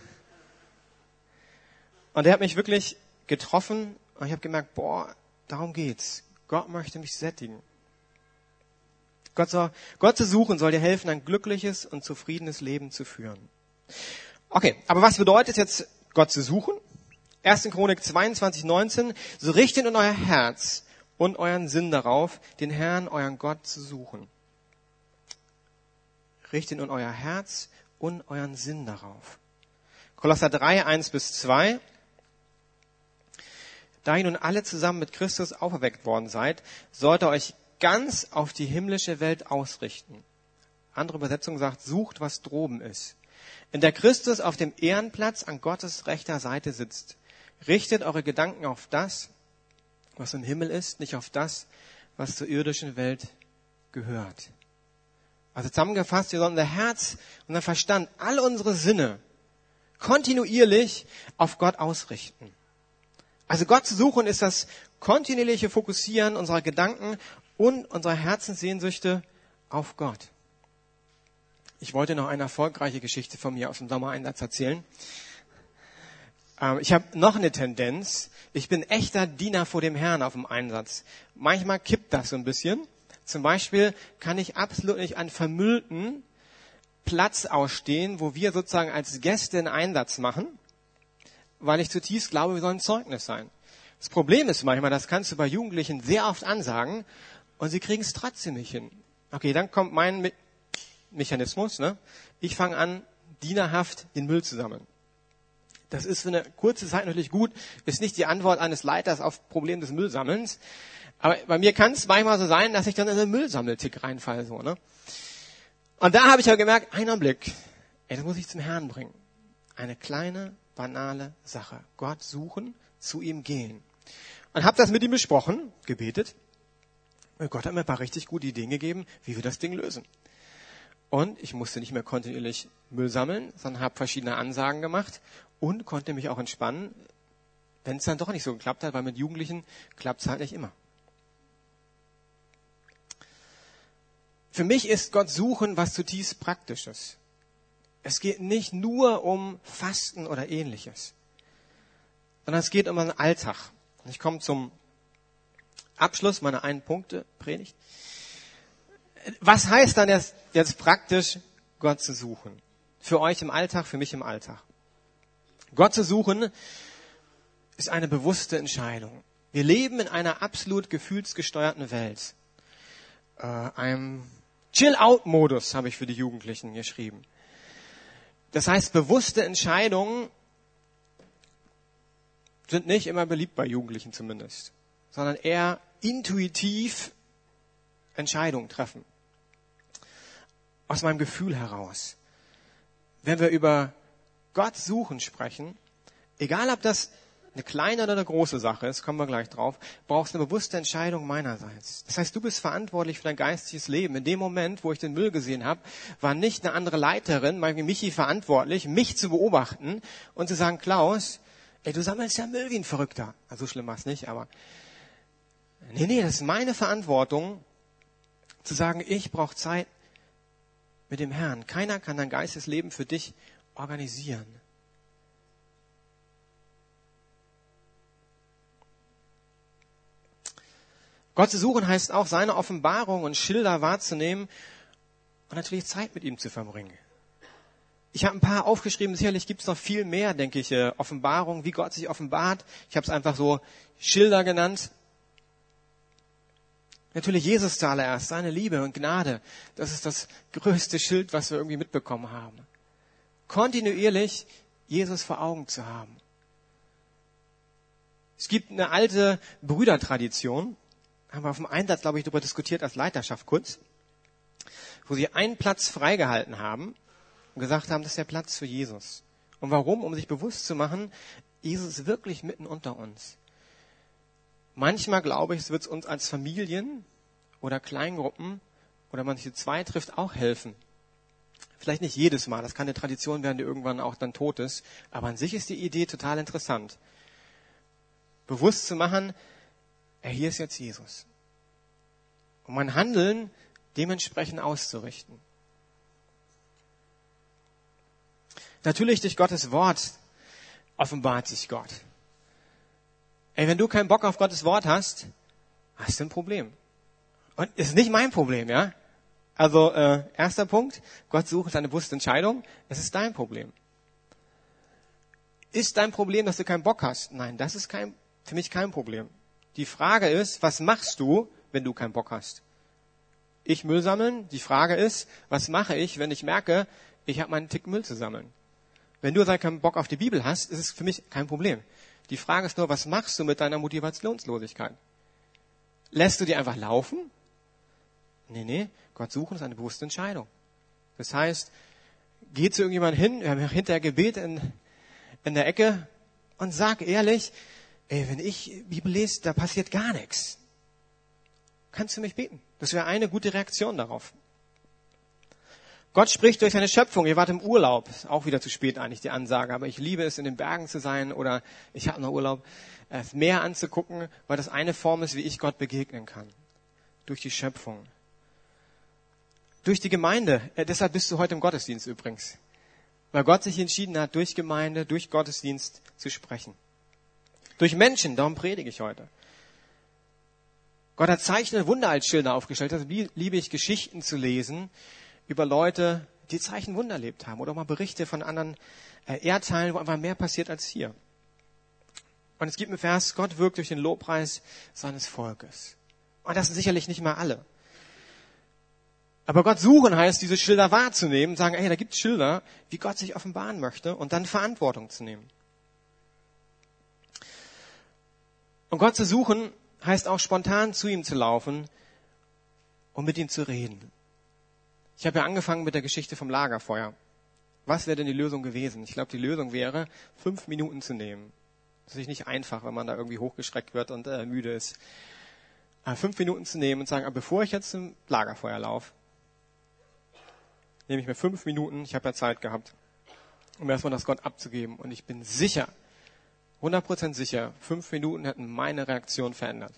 Und der hat mich wirklich getroffen und ich habe gemerkt, darum geht's. Gott möchte mich sättigen. Gott zu suchen soll dir helfen, ein glückliches und zufriedenes Leben zu führen. Okay, aber was bedeutet jetzt, Gott zu suchen? 1. Chronik 22,19. So richtet in euer Herz und euren Sinn darauf, den Herrn, euren Gott, zu suchen. Richtet in euer Herz und euren Sinn darauf. Kolosser 3, 1-2. Da ihr nun alle zusammen mit Christus auferweckt worden seid, sollt ihr euch ganz auf die himmlische Welt ausrichten. Andere Übersetzung sagt, sucht, was droben ist. In der Christus auf dem Ehrenplatz an Gottes rechter Seite sitzt. Richtet eure Gedanken auf das, was im Himmel ist, nicht auf das, was zur irdischen Welt gehört. Also zusammengefasst, wir sollen unser Herz, unser Verstand, all unsere Sinne kontinuierlich auf Gott ausrichten. Also Gott zu suchen ist das kontinuierliche Fokussieren unserer Gedanken und unserer Herzenssehnsüchte auf Gott. Ich wollte noch eine erfolgreiche Geschichte von mir aus dem Sommereinsatz erzählen. Ich habe noch eine Tendenz. Ich bin echter Diener vor dem Herrn auf dem Einsatz. Manchmal kippt das so ein bisschen. Zum Beispiel kann ich absolut nicht einen vermüllten Platz ausstehen, wo wir sozusagen als Gäste einen Einsatz machen, weil ich zutiefst glaube, wir sollen ein Zeugnis sein. Das Problem ist manchmal, das kannst du bei Jugendlichen sehr oft ansagen und sie kriegen es trotzdem nicht hin. Okay, dann kommt mein Mechanismus. Ne? Ich fange an, dienerhaft den Müll zu sammeln. Das ist für eine kurze Zeit natürlich gut, ist nicht die Antwort eines Leiters auf Problem des Müllsammelns. Aber bei mir kann es manchmal so sein, dass ich dann in einen Müllsammeltick reinfalle. So, ne? Und da habe ich aber gemerkt, einen Blick, das muss ich zum Herrn bringen. Eine kleine, banale Sache. Gott suchen, zu ihm gehen. Und habe das mit ihm besprochen, gebetet. Und Gott hat mir ein paar richtig gute Ideen gegeben, wie wir das Ding lösen. Und ich musste nicht mehr kontinuierlich Müll sammeln, sondern habe verschiedene Ansagen gemacht. und konnte mich auch entspannen, wenn es dann doch nicht so geklappt hat, weil mit Jugendlichen klappt es halt nicht immer. Für mich ist Gott suchen was zutiefst Praktisches. Es geht nicht nur um Fasten oder Ähnliches, sondern es geht um einen Alltag. Ich komme zum Abschluss meiner 1-Punkte-Predigt. Was heißt dann jetzt praktisch, Gott zu suchen? Für euch im Alltag, für mich im Alltag. Gott zu suchen ist eine bewusste Entscheidung. Wir leben in einer absolut gefühlsgesteuerten Welt. Einem Chill-out-Modus habe ich für die Jugendlichen geschrieben. Das heißt, bewusste Entscheidungen sind nicht immer beliebt bei Jugendlichen zumindest, sondern eher intuitiv Entscheidungen treffen. Aus meinem Gefühl heraus. Wenn wir über Gott suchen sprechen, egal ob das eine kleine oder eine große Sache ist, kommen wir gleich drauf, brauchst eine bewusste Entscheidung meinerseits. Das heißt, du bist verantwortlich für dein geistiges Leben. In dem Moment, wo ich den Müll gesehen habe, war nicht eine andere Leiterin, mal wie Michi, verantwortlich, mich zu beobachten und zu sagen, Klaus, ey, du sammelst ja Müll wie ein Verrückter. Also so schlimm war es nicht, aber nee, das ist meine Verantwortung, zu sagen, ich brauche Zeit mit dem Herrn. Keiner kann dein geistiges Leben für dich organisieren. Gott zu suchen heißt auch, seine Offenbarung und Schilder wahrzunehmen und natürlich Zeit mit ihm zu verbringen. Ich habe ein paar aufgeschrieben, sicherlich gibt es noch viel mehr, denke ich, Offenbarungen, wie Gott sich offenbart. Ich habe es einfach so Schilder genannt. Natürlich Jesus zuallererst, seine Liebe und Gnade. Das ist das größte Schild, was wir irgendwie mitbekommen haben. Kontinuierlich Jesus vor Augen zu haben. Es gibt eine alte Brüdertradition, haben wir auf dem Einsatz, glaube ich, darüber diskutiert als Leiterschaft kurz, wo sie einen Platz freigehalten haben und gesagt haben, das ist der Platz für Jesus. Und warum? Um sich bewusst zu machen, Jesus ist wirklich mitten unter uns. Manchmal, glaube ich, es wird uns als Familien oder Kleingruppen oder man sich zu zweit trifft, auch helfen. Vielleicht nicht jedes Mal, das kann eine Tradition werden, die irgendwann auch dann tot ist, aber an sich ist die Idee total interessant. Bewusst zu machen, hier ist jetzt Jesus. Und mein Handeln dementsprechend auszurichten. Natürlich durch Gottes Wort offenbart sich Gott. Wenn du keinen Bock auf Gottes Wort hast, hast du ein Problem. Und ist nicht mein Problem, ja? Also, erster Punkt, Gott sucht eine bewusste Entscheidung. Es ist dein Problem. Ist dein Problem, dass du keinen Bock hast? Nein, das ist für mich kein Problem. Die Frage ist, was machst du, wenn du keinen Bock hast? Ich Müll sammeln. Die Frage ist, was mache ich, wenn ich merke, ich habe meinen Tick Müll zu sammeln? Wenn du keinen Bock auf die Bibel hast, ist es für mich kein Problem. Die Frage ist nur, was machst du mit deiner Motivationslosigkeit? Lässt du die einfach laufen? Nee, Gott suchen ist eine bewusste Entscheidung. Das heißt, geh zu irgendjemandem hin, wir haben hinterher Gebet in der Ecke und sag ehrlich, wenn ich Bibel lese, da passiert gar nichts. Kannst du mich beten? Das wäre eine gute Reaktion darauf. Gott spricht durch seine Schöpfung. Ihr wart im Urlaub. Ist auch wieder zu spät eigentlich die Ansage. Aber ich liebe es, in den Bergen zu sein oder ich habe noch Urlaub, das Meer anzugucken, weil das eine Form ist, wie ich Gott begegnen kann. Durch die Schöpfung. Durch die Gemeinde. Deshalb bist du heute im Gottesdienst übrigens. Weil Gott sich entschieden hat, durch Gemeinde, durch Gottesdienst zu sprechen. Durch Menschen, darum predige ich heute. Gott hat Zeichen und Wunder als Schilder aufgestellt. Das liebe ich, Geschichten zu lesen über Leute, die Zeichen Wunder erlebt haben. Oder auch mal Berichte von anderen Erdteilen, wo einfach mehr passiert als hier. Und es gibt einen Vers, Gott wirkt durch den Lobpreis seines Volkes. Und das sind sicherlich nicht mal alle. Aber Gott suchen heißt, diese Schilder wahrzunehmen, sagen, da gibt es Schilder, wie Gott sich offenbaren möchte und dann Verantwortung zu nehmen. Und Gott zu suchen heißt auch spontan zu ihm zu laufen und mit ihm zu reden. Ich habe ja angefangen mit der Geschichte vom Lagerfeuer. Was wäre denn die Lösung gewesen? Ich glaube, die Lösung wäre, 5 Minuten zu nehmen. Das ist nicht einfach, wenn man da irgendwie hochgeschreckt wird und müde ist. 5 Minuten zu nehmen und sagen, bevor ich jetzt zum Lagerfeuer laufe, nehme ich mir 5 Minuten, ich habe ja Zeit gehabt, um erstmal das Gott abzugeben. Und ich bin sicher, 100% sicher, 5 Minuten hätten meine Reaktion verändert.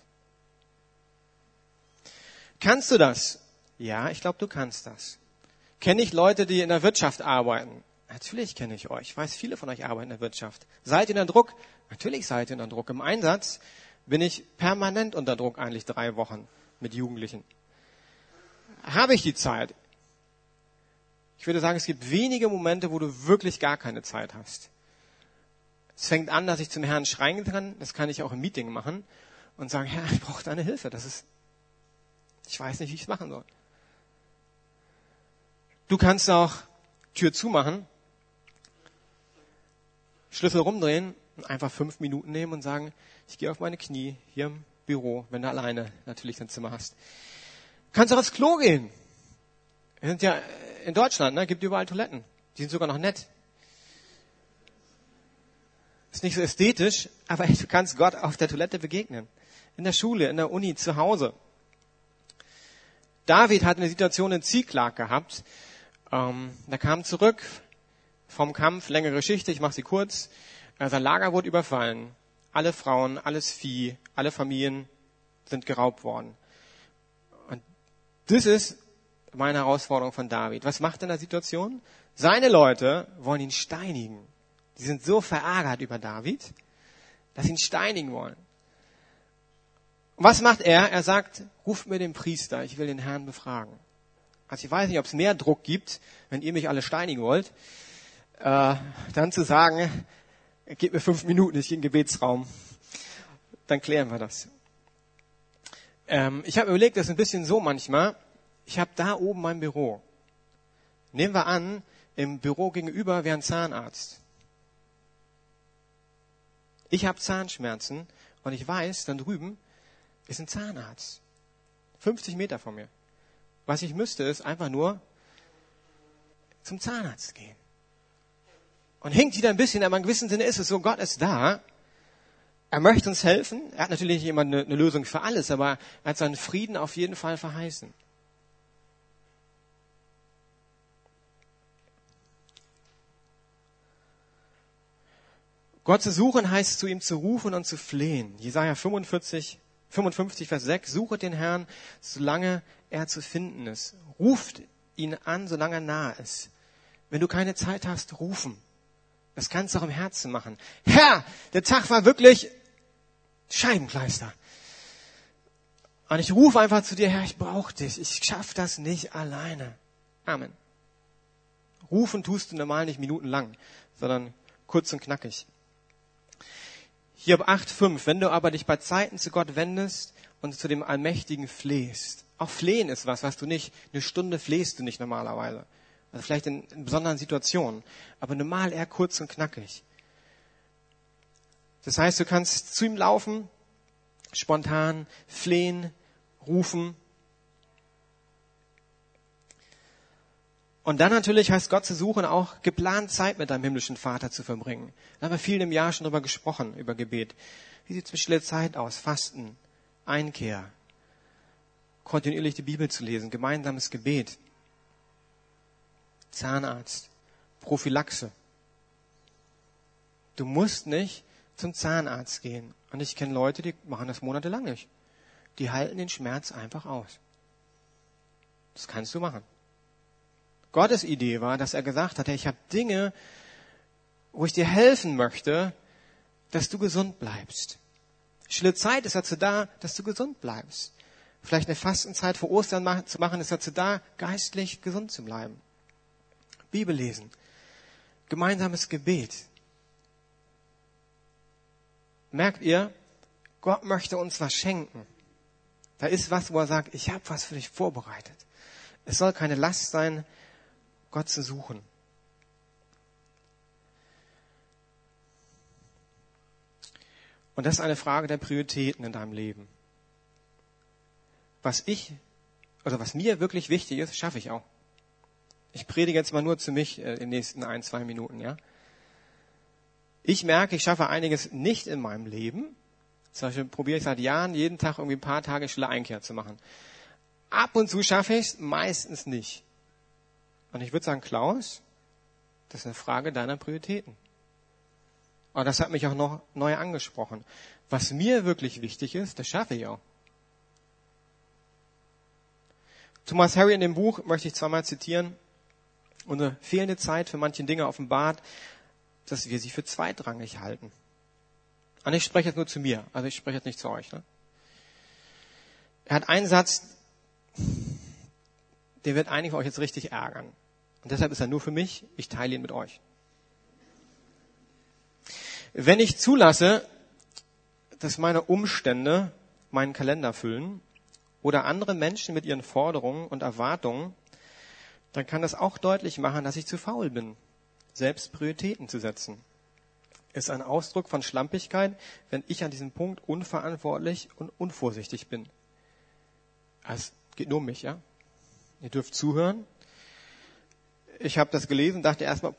Kannst du das? Ja, ich glaube, du kannst das. Kenne ich Leute, die in der Wirtschaft arbeiten? Natürlich kenne ich euch. Ich weiß, viele von euch arbeiten in der Wirtschaft. Seid ihr unter Druck? Natürlich seid ihr unter Druck. Im Einsatz bin ich permanent unter Druck, eigentlich 3 Wochen mit Jugendlichen. Habe ich die Zeit? Ich würde sagen, es gibt wenige Momente, wo du wirklich gar keine Zeit hast. Es fängt an, dass ich zum Herrn schreien kann. Das kann ich auch im Meeting machen und sagen, Herr, ich brauche deine Hilfe. Ich weiß nicht, wie ich es machen soll. Du kannst auch Tür zumachen, Schlüssel rumdrehen und einfach 5 Minuten nehmen und sagen, ich gehe auf meine Knie hier im Büro, wenn du alleine natürlich dein Zimmer hast. Kannst auch aufs Klo gehen. Wir sind ja in Deutschland, ne? Gibt überall Toiletten. Die sind sogar noch nett. Ist nicht so ästhetisch, aber du kannst Gott auf der Toilette begegnen. In der Schule, in der Uni, zu Hause. David hat eine Situation in Ziklag gehabt. Er kam zurück vom Kampf, längere Geschichte, ich mache sie kurz. Sein Lager wurde überfallen. Alle Frauen, alles Vieh, alle Familien sind geraubt worden. Und das ist meine Herausforderung von David. Was macht er in der Situation? Seine Leute wollen ihn steinigen. Die sind so verärgert über David, dass sie ihn steinigen wollen. Und was macht er? Er sagt, ruft mir den Priester, ich will den Herrn befragen. Also ich weiß nicht, ob es mehr Druck gibt, wenn ihr mich alle steinigen wollt, dann zu sagen, gebt mir 5 Minuten, ich gehe in den Gebetsraum. Dann klären wir das. Ich habe überlegt, das ist ein bisschen so manchmal, ich habe da oben mein Büro. Nehmen wir an, im Büro gegenüber wäre ein Zahnarzt. Ich habe Zahnschmerzen und ich weiß, dann drüben ist ein Zahnarzt. 50 Meter von mir. Was ich müsste, ist einfach nur zum Zahnarzt gehen. Und hinkt wieder ein bisschen, aber in gewissem Sinne ist es so, Gott ist da. Er möchte uns helfen. Er hat natürlich nicht immer eine Lösung für alles, aber er hat seinen Frieden auf jeden Fall verheißen. Gott zu suchen heißt, zu ihm zu rufen und zu flehen. Jesaja 55, Vers 6. Suchet den Herrn, solange er zu finden ist. Ruft ihn an, solange er nahe ist. Wenn du keine Zeit hast, rufen. Das kannst du auch im Herzen machen. Herr, der Tag war wirklich Scheibenkleister. Und ich rufe einfach zu dir, Herr, ich brauche dich. Ich schaffe das nicht alleine. Amen. Rufen tust du normal nicht minutenlang, sondern kurz und knackig. Hiob 8,5. Wenn du aber dich bei Zeiten zu Gott wendest und zu dem Allmächtigen flehst. Auch flehen ist was du nicht, 1 Stunde flehst du nicht normalerweise. Also vielleicht in besonderen Situationen. Aber normal eher kurz und knackig. Das heißt, du kannst zu ihm laufen, spontan flehen, rufen. Und dann natürlich heißt Gott zu suchen, auch geplant Zeit mit deinem himmlischen Vater zu verbringen. Da haben wir viel im Jahr schon drüber gesprochen, über Gebet. Wie sieht es mit stille Zeit aus? Fasten, Einkehr, kontinuierlich die Bibel zu lesen, gemeinsames Gebet, Zahnarzt, Prophylaxe. Du musst nicht zum Zahnarzt gehen. Und ich kenne Leute, die machen das monatelang nicht. Die halten den Schmerz einfach aus. Das kannst du machen. Gottes Idee war, dass er gesagt hat, hey, ich habe Dinge, wo ich dir helfen möchte, dass du gesund bleibst. Stille Zeit ist dazu da, dass du gesund bleibst. Vielleicht eine Fastenzeit vor Ostern zu machen, ist dazu da, geistlich gesund zu bleiben. Bibel lesen. Gemeinsames Gebet. Merkt ihr, Gott möchte uns was schenken. Da ist was, wo er sagt, ich habe was für dich vorbereitet. Es soll keine Last sein, Gott zu suchen. Und das ist eine Frage der Prioritäten in deinem Leben. Was mir wirklich wichtig ist, schaffe ich auch. Ich predige jetzt mal nur zu mich in den nächsten 1-2 Minuten, ja. Ich merke, ich schaffe einiges nicht in meinem Leben. Zum Beispiel probiere ich seit Jahren, jeden Tag irgendwie ein paar Tage stille Einkehr zu machen. Ab und zu schaffe ich es, meistens nicht. Und ich würde sagen, Klaus, Das ist eine Frage deiner Prioritäten. Und das hat mich auch noch neu angesprochen. Was mir wirklich wichtig ist, das schaffe ich auch. Thomas Harry in dem Buch möchte ich zweimal zitieren. Unsere fehlende Zeit für manche Dinge offenbart, dass wir sie für zweitrangig halten. Und ich spreche jetzt nur zu mir, also ich spreche jetzt nicht zu euch. Ne? Er hat einen Satz, der wird einige von euch jetzt richtig ärgern. Und deshalb ist er nur für mich, ich teile ihn mit euch. Wenn ich zulasse, dass meine Umstände meinen Kalender füllen oder andere Menschen mit ihren Forderungen und Erwartungen, dann kann das auch deutlich machen, dass ich zu faul bin, selbst Prioritäten zu setzen. Ist ein Ausdruck von Schlampigkeit, wenn ich an diesem Punkt unverantwortlich und unvorsichtig bin. Es geht nur um mich, ja? Ihr dürft zuhören. Ich habe das gelesen, dachte erstmal,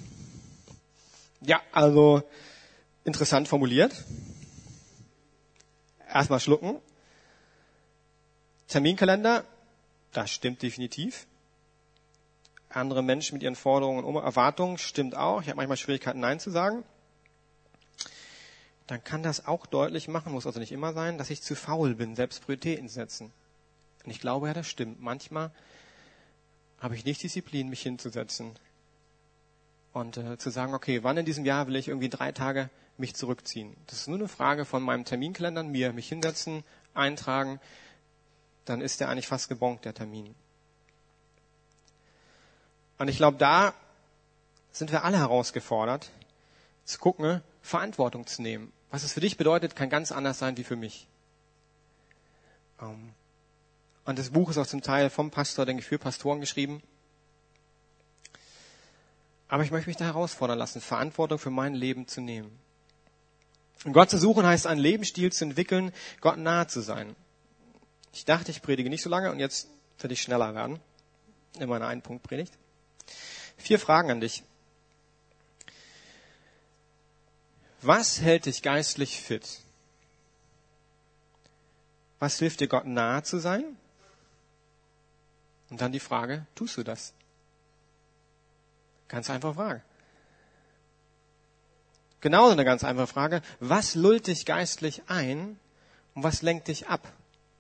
ja, also interessant formuliert. Erstmal schlucken. Terminkalender, das stimmt definitiv. Andere Menschen mit ihren Forderungen und Erwartungen, stimmt auch. Ich habe manchmal Schwierigkeiten, Nein zu sagen. Dann kann das auch deutlich machen, muss also nicht immer sein, dass ich zu faul bin, selbst Prioritäten zu setzen. Und ich glaube ja, das stimmt. Manchmal habe ich nicht Disziplin, mich hinzusetzen und zu sagen, okay, wann in diesem Jahr will ich irgendwie 3 Tage mich zurückziehen. Das ist nur eine Frage von meinem Terminkalender, mich hinsetzen, eintragen, dann ist der eigentlich fast gebongt, der Termin. Und ich glaube, da sind wir alle herausgefordert, zu gucken, Verantwortung zu nehmen. Was es für dich bedeutet, kann ganz anders sein wie für mich. Und das Buch ist auch zum Teil vom Pastor, denke ich, für Pastoren geschrieben. Aber ich möchte mich da herausfordern lassen, Verantwortung für mein Leben zu nehmen. Und Gott zu suchen heißt, einen Lebensstil zu entwickeln, Gott nahe zu sein. Ich dachte, ich predige nicht so lange und jetzt werde ich schneller werden in meiner Ein-Punkt-Predigt. 4 Fragen an dich. Was hält dich geistlich fit? Was hilft dir, Gott nahe zu sein? Und dann die Frage, tust du das? Ganz einfache Frage. Genauso eine ganz einfache Frage, was lullt dich geistlich ein und was lenkt dich ab?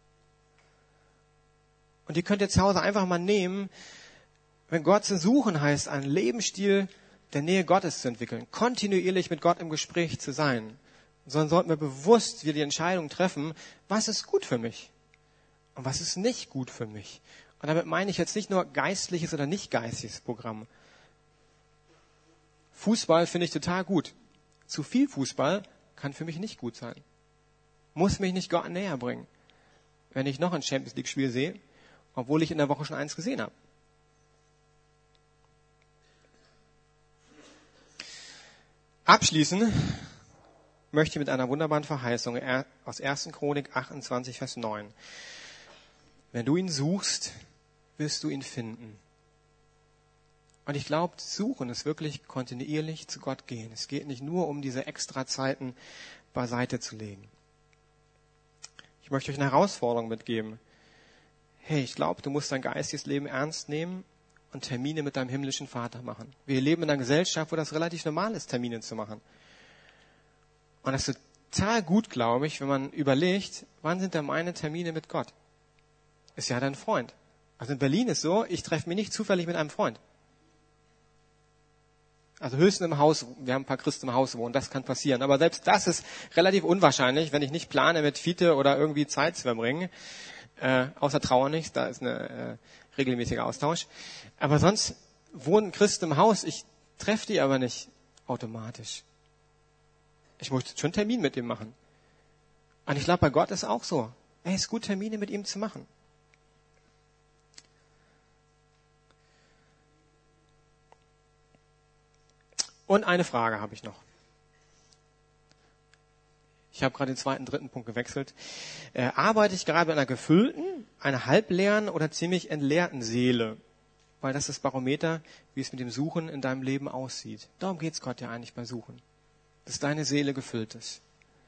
Und die könnt ihr zu Hause einfach mal nehmen, wenn Gott zu suchen heißt, einen Lebensstil der Nähe Gottes zu entwickeln, kontinuierlich mit Gott im Gespräch zu sein, sondern sollten wir bewusst wieder die Entscheidung treffen, was ist gut für mich und was ist nicht gut für mich. Und damit meine ich jetzt nicht nur geistliches oder nicht geistliches Programm. Fußball finde ich total gut. Zu viel Fußball kann für mich nicht gut sein. Muss mich nicht Gott näher bringen, wenn ich noch ein Champions-League-Spiel sehe, obwohl ich in der Woche schon eins gesehen habe. Abschließen möchte ich mit einer wunderbaren Verheißung aus 1. Chronik 28, Vers 9. Wenn du ihn suchst, wirst du ihn finden. Und ich glaube, suchen ist wirklich kontinuierlich zu Gott gehen. Es geht nicht nur um diese extra Zeiten beiseite zu legen. Ich möchte euch eine Herausforderung mitgeben. Hey, ich glaube, du musst dein geistiges Leben ernst nehmen und Termine mit deinem himmlischen Vater machen. Wir leben in einer Gesellschaft, wo das relativ normal ist, Termine zu machen. Und das ist total gut, glaube ich, wenn man überlegt, wann sind denn meine Termine mit Gott? Ist ja dein Freund. Also in Berlin ist so, ich treffe mich nicht zufällig mit einem Freund. Also höchstens im Haus, wir haben ein paar Christen im Haus wohnen, das kann passieren. Aber selbst das ist relativ unwahrscheinlich, wenn ich nicht plane, mit Fiete oder irgendwie Zeit zu verbringen. Außer Trauer nicht, da ist ein regelmäßiger Austausch. Aber sonst wohnen Christen im Haus, ich treffe die aber nicht automatisch. Ich muss schon Termin mit ihm machen. Und ich glaube, bei Gott ist auch so. Es ist gut, Termine mit ihm zu machen. Und eine Frage habe ich noch. Ich habe gerade den 2., 3. Punkt gewechselt. Arbeite ich gerade mit einer gefüllten, einer halbleeren oder ziemlich entleerten Seele? Weil das ist das Barometer, wie es mit dem Suchen in deinem Leben aussieht. Darum geht's Gott ja eigentlich bei Suchen. Dass deine Seele gefüllt ist.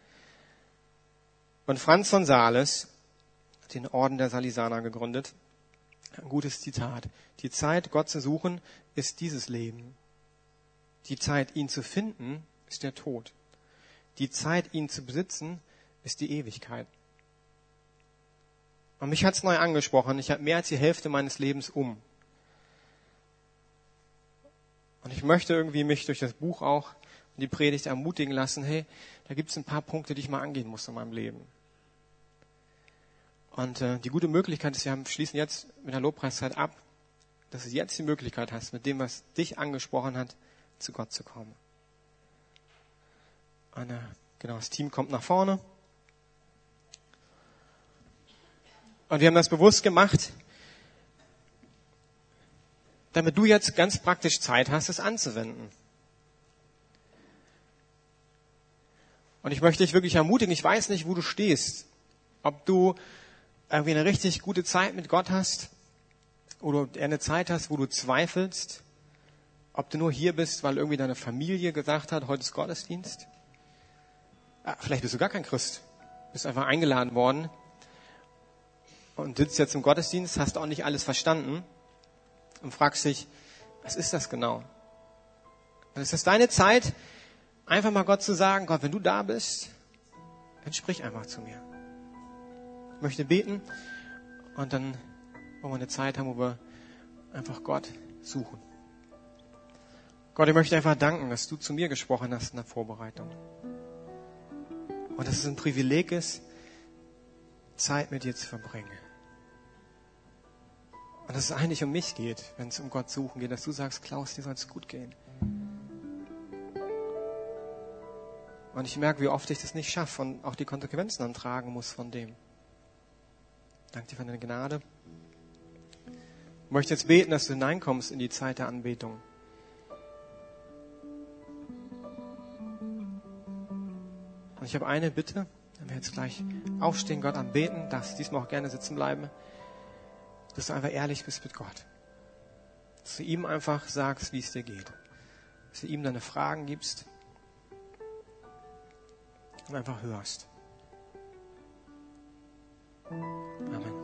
Und Franz von Sales hat den Orden der Salisaner gegründet. Ein gutes Zitat. Die Zeit, Gott zu suchen, ist dieses Leben. Die Zeit, ihn zu finden, ist der Tod. Die Zeit, ihn zu besitzen, ist die Ewigkeit. Und mich hat's neu angesprochen. Ich habe mehr als die Hälfte meines Lebens um. Und ich möchte irgendwie mich durch das Buch auch und die Predigt ermutigen lassen, hey, da gibt's ein paar Punkte, die ich mal angehen muss in meinem Leben. Und die gute Möglichkeit ist, wir schließen jetzt mit der Lobpreiszeit ab, dass du jetzt die Möglichkeit hast, mit dem, was dich angesprochen hat, zu Gott zu kommen. Und, genau, das Team kommt nach vorne. Und wir haben das bewusst gemacht, damit du jetzt ganz praktisch Zeit hast, es anzuwenden. Und ich möchte dich wirklich ermutigen, ich weiß nicht, wo du stehst. Ob du irgendwie eine richtig gute Zeit mit Gott hast oder eine Zeit hast, wo du zweifelst. Ob du nur hier bist, weil irgendwie deine Familie gesagt hat, heute ist Gottesdienst. Vielleicht bist du gar kein Christ. Bist einfach eingeladen worden und sitzt jetzt im Gottesdienst, hast auch nicht alles verstanden und fragst dich, was ist das genau? Dann ist das deine Zeit, einfach mal Gott zu sagen, Gott, wenn du da bist, dann sprich einfach zu mir. Ich möchte beten und dann wollen wir eine Zeit haben, wo wir einfach Gott suchen. Gott, ich möchte einfach danken, dass du zu mir gesprochen hast in der Vorbereitung. Und dass es ein Privileg ist, Zeit mit dir zu verbringen. Und dass es eigentlich um mich geht, wenn es um Gott suchen geht, dass du sagst, Klaus, dir soll es gut gehen. Und ich merke, wie oft ich das nicht schaffe und auch die Konsequenzen dann tragen muss von dem. Danke dir für deine Gnade. Ich möchte jetzt beten, dass du hineinkommst in die Zeit der Anbetung. Und ich habe eine Bitte, wenn wir jetzt gleich aufstehen, Gott anbeten, darfst du diesmal auch gerne sitzen bleiben, dass du einfach ehrlich bist mit Gott. Dass du ihm einfach sagst, wie es dir geht. Dass du ihm deine Fragen gibst und einfach hörst. Amen.